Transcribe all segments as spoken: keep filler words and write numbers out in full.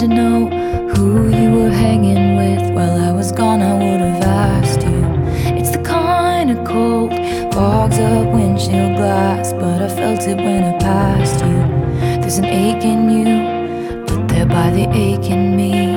to know who you were hanging with. While I was gone, I would have asked you. It's the kind of cold fogs up windshield glass, but I felt it when I passed you. There's an ache in you, but there by the ache in me.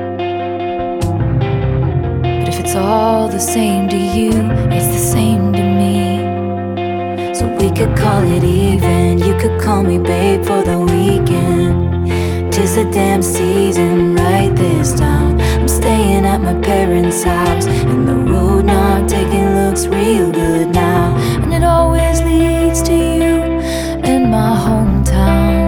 But if it's all the same to you, it's the same to me. So we could call it even. You could call me babe for the weekend. 'Tis the damn season right this time. I'm staying at my parents' house, and the road not taking looks real good now. And it always leads to you in my hometown.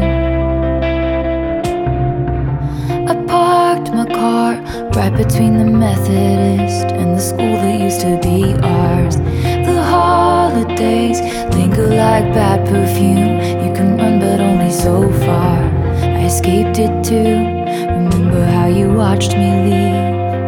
I parked my car right between the Methodist and the school that used to be ours. The holidays linger like bad perfume. You can run but only so far. I escaped it too. Remember how you watched me leave.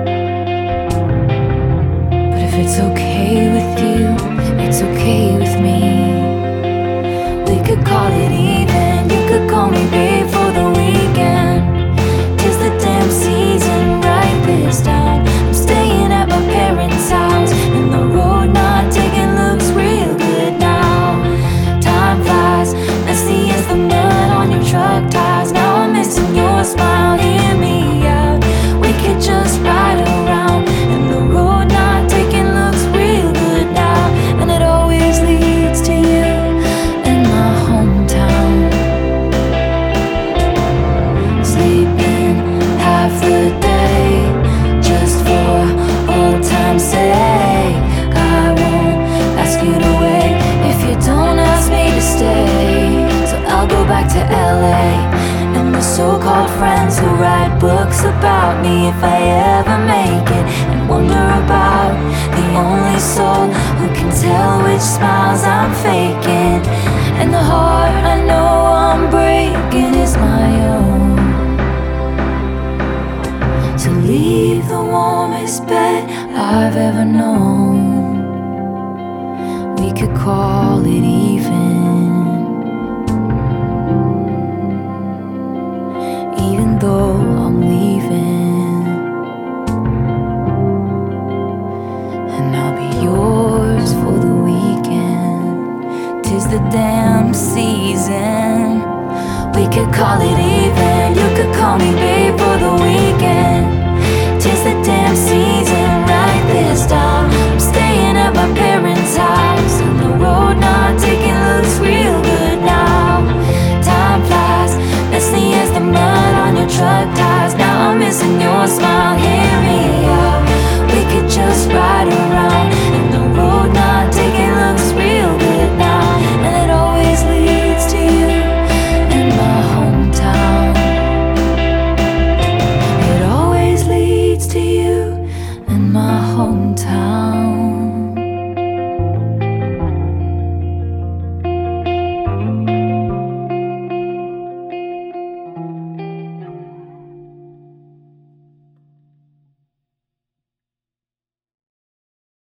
But if it's okay with you, it's okay with me. We could call it even. You could call me babe for the weekend. 'Tis the damn season right this time. I'm staying at my parents' house, and the road not taking looks real good now. Time flies, messy as the mud on your truck tires. Now I'm missing your smile, hear me out. We could just ride around, and the road not taking looks real good now. And it always leads to you in my hometown. Sleeping half the day just for old time's sake. I won't ask you to wait if you don't ask me to stay. So I'll go back to L A and the so-called friends who write books about me if I ever make it, and wonder about the only soul who can tell which smiles I'm faking. And the heart I know I'm breaking is my own. To leave the warmest bed I've ever known. We could call it even.